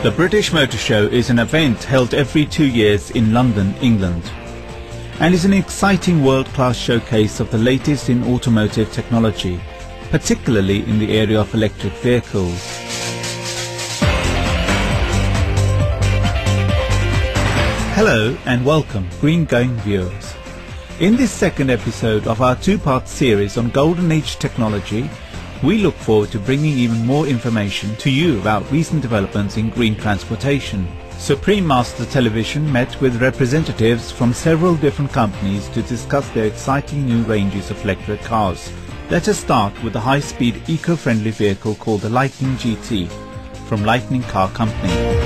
The British Motor Show is an event held every 2 years in London, England, and is an exciting world-class showcase of the latest in automotive technology, particularly in the area of electric vehicles. Hello and welcome, Green Going viewers. In this second episode of our two-part series on Golden Age technology, we look forward to bringing even more information to you about recent developments in green transportation. Supreme Master Television met with representatives from several different companies to discuss their exciting new ranges of electric cars. Let us start with the high-speed eco-friendly vehicle called the Lightning GT from Lightning Car Company.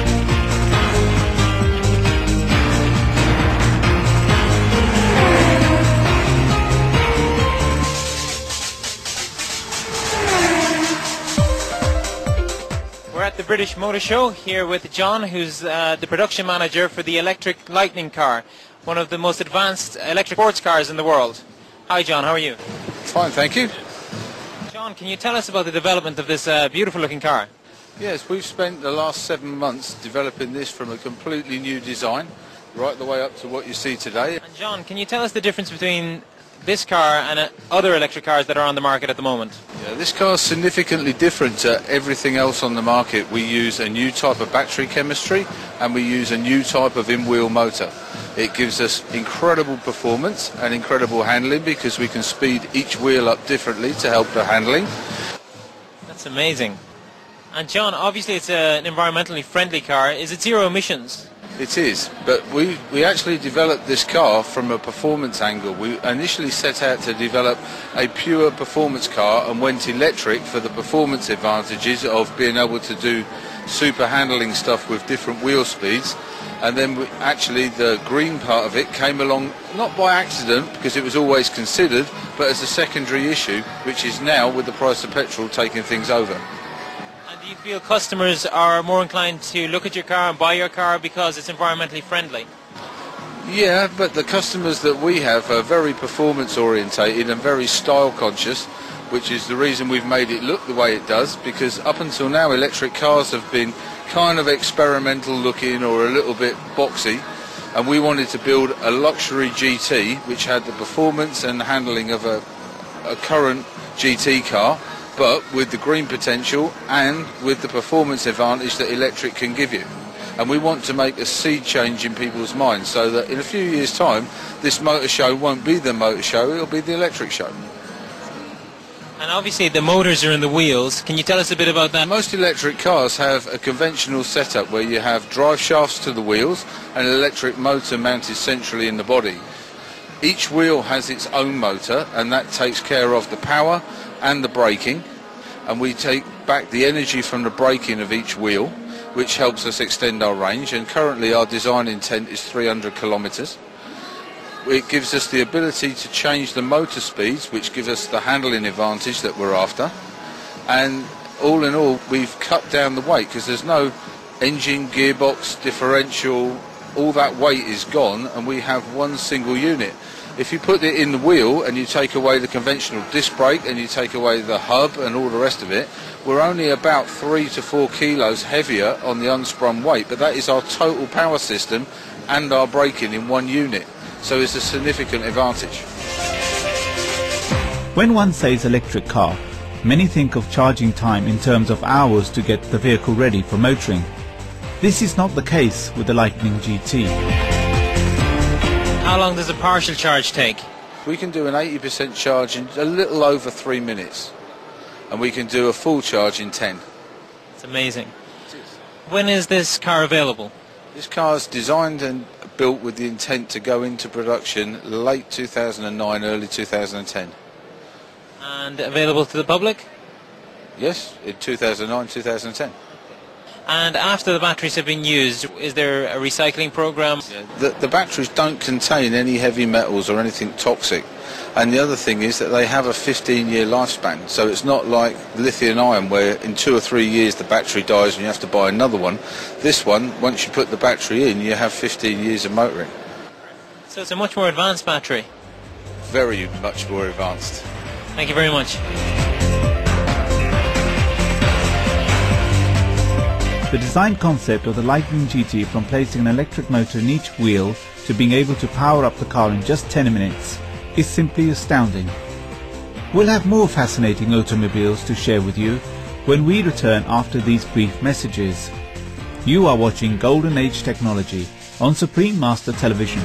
We're at the British Motor Show here with John, who's the production manager for the electric Lightning car, one of the most advanced electric sports cars in the world. Hi John, how are you? Fine, thank you. John, can you tell us about the development of this beautiful looking car? Yes, we've spent the last 7 months developing this from a completely new design, right the way up to what you see today. And John, can you tell us the difference between this car and other electric cars that are on the market at the moment? Yeah, this car is significantly different to everything else on the market. We use a new type of battery chemistry and we use a new type of in-wheel motor. It gives us incredible performance and incredible handling because we can speed each wheel up differently to help the handling. That's amazing. And John, obviously it's an environmentally friendly car. Is it zero emissions? It is, but we actually developed this car from a performance angle. We initially set out to develop a pure performance car and went electric for the performance advantages of being able to do super handling stuff with different wheel speeds. And then actually the green part of it came along, not by accident, because it was always considered, but as a secondary issue, which is now, with the price of petrol, taking things over. Do you feel customers are more inclined to look at your car and buy your car because it's environmentally friendly? Yeah, but the customers that we have are very performance orientated and very style conscious, which is the reason we've made it look the way it does, because up until now electric cars have been kind of experimental looking or a little bit boxy, and we wanted to build a luxury GT which had the performance and handling of a current GT car, but with the green potential and with the performance advantage that electric can give you. And we want to make a sea change in people's minds so that in a few years' time this motor show won't be the motor show, it'll be the electric show. And obviously the motors are in the wheels. Can you tell us a bit about that? Most electric cars have a conventional setup where you have drive shafts to the wheels and an electric motor mounted centrally in the body. Each wheel has its own motor and that takes care of the power and the braking, and we take back the energy from the braking of each wheel, which helps us extend our range, and currently our design intent is 300 kilometres. It gives us the ability to change the motor speeds, which give us the handling advantage that we're after, and all in all we've cut down the weight because there's no engine, gearbox, differential, all that weight is gone and we have one single unit. If you put it in the wheel and you take away the conventional disc brake and you take away the hub and all the rest of it, we're only about 3 to 4 kilos heavier on the unsprung weight, but that is our total power system and our braking in one unit. So it's a significant advantage. When one says electric car, many think of charging time in terms of hours to get the vehicle ready for motoring. This is not the case with the Lightning GT. How long does a partial charge take? We can do an 80% charge in a little over 3 minutes, and we can do a full charge in 10. It's amazing. When is this car available? This car is designed and built with the intent to go into production late 2009, early 2010. And available to the public? Yes, in 2009, 2010. And after the batteries have been used, is there a recycling program? The batteries don't contain any heavy metals or anything toxic. And the other thing is that they have a 15-year lifespan. So it's not like lithium-ion where in 2 or 3 years the battery dies and you have to buy another one. This one, once you put the battery in, you have 15 years of motoring. So it's a much more advanced battery? Very much more advanced. Thank you very much. The design concept of the Lightning GT, from placing an electric motor in each wheel to being able to power up the car in just 10 minutes, is simply astounding. We'll have more fascinating automobiles to share with you when we return after these brief messages. You are watching Golden Age Technology on Supreme Master Television.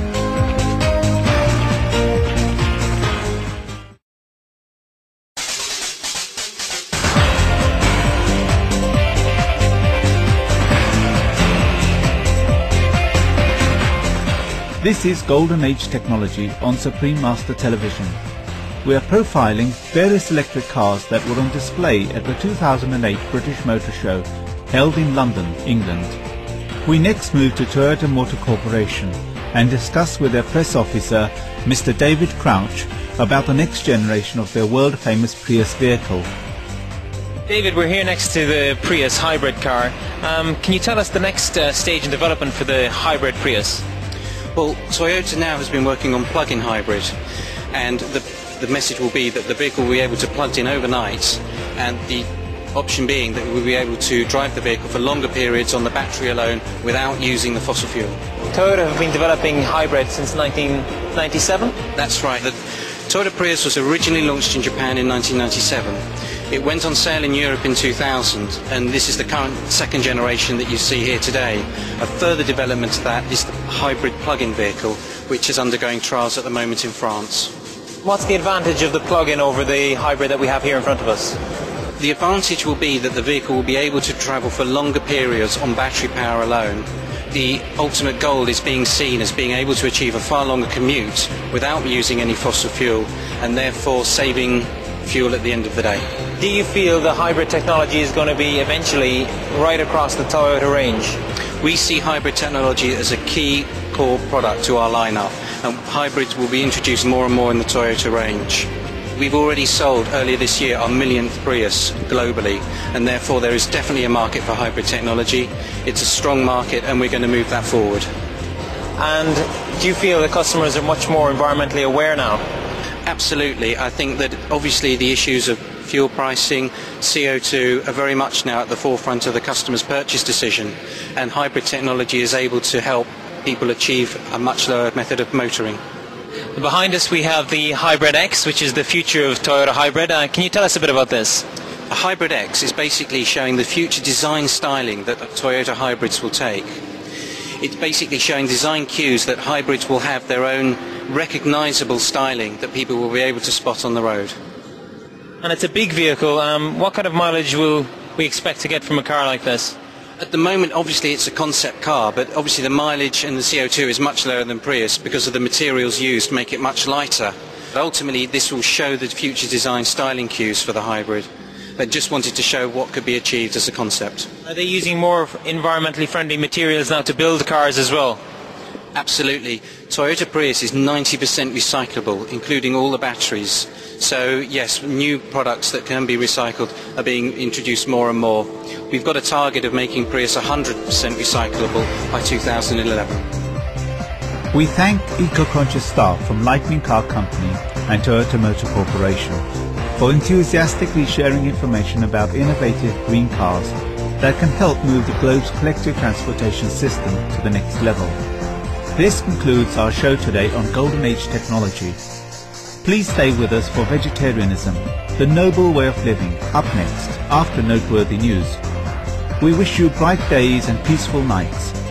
This is Golden Age Technology on Supreme Master Television. We are profiling various electric cars that were on display at the 2008 British Motor Show held in London, England. We next move to Toyota Motor Corporation and discuss with their press officer, Mr. David Crouch, about the next generation of their world-famous Prius vehicle. David, we're here next to the Prius hybrid car. Can you tell us the next stage in development for the hybrid Prius? Well, Toyota now has been working on plug-in hybrid, and the message will be that the vehicle will be able to plug in overnight, and the option being that we'll be able to drive the vehicle for longer periods on the battery alone without using the fossil fuel. Toyota have been developing hybrid since 1997? That's right. The Toyota Prius was originally launched in Japan in 1997. It went on sale in Europe in 2000, and this is the current second generation that you see here today. A further development to that is the hybrid plug-in vehicle, which is undergoing trials at the moment in France. What's the advantage of the plug-in over the hybrid that we have here in front of us? The advantage will be that the vehicle will be able to travel for longer periods on battery power alone. The ultimate goal is being seen as being able to achieve a far longer commute without using any fossil fuel, and therefore saving fuel at the end of the day. Do you feel the hybrid technology is going to be eventually right across the Toyota range? We see hybrid technology as a key core product to our lineup, and hybrids will be introduced more and more in the Toyota range. We've already sold earlier this year our millionth Prius globally, and therefore there is definitely a market for hybrid technology. It's a strong market, and we're going to move that forward. And do you feel that customers are much more environmentally aware now? Absolutely. I think that obviously the issues of fuel pricing, CO2 are very much now at the forefront of the customer's purchase decision, and hybrid technology is able to help people achieve a much lower method of motoring. Behind us we have the Hybrid X, which is the future of Toyota Hybrid. Can you tell us a bit about this? A Hybrid X is basically showing the future design styling that Toyota hybrids will take. It's basically showing design cues that hybrids will have their own recognisable styling that people will be able to spot on the road. And it's a big vehicle. What kind of mileage will we expect to get from a car like this? At the moment, obviously it's a concept car, but obviously the mileage and the CO2 is much lower than Prius because of the materials used to make it much lighter. But ultimately this will show the future design styling cues for the hybrid. They just wanted to show what could be achieved as a concept. Are they using more environmentally friendly materials now to build cars as well? Absolutely. Toyota Prius is 90% recyclable, including all the batteries. So yes, new products that can be recycled are being introduced more and more. We've got a target of making Prius 100% recyclable by 2011. We thank eco-conscious staff from Lightning Car Company and Toyota Motor Corporation for enthusiastically sharing information about innovative green cars that can help move the globe's collective transportation system to the next level. This concludes our show today on Golden Age Technology. Please stay with us for Vegetarianism, the noble way of living, up next, after noteworthy news. We wish you bright days and peaceful nights.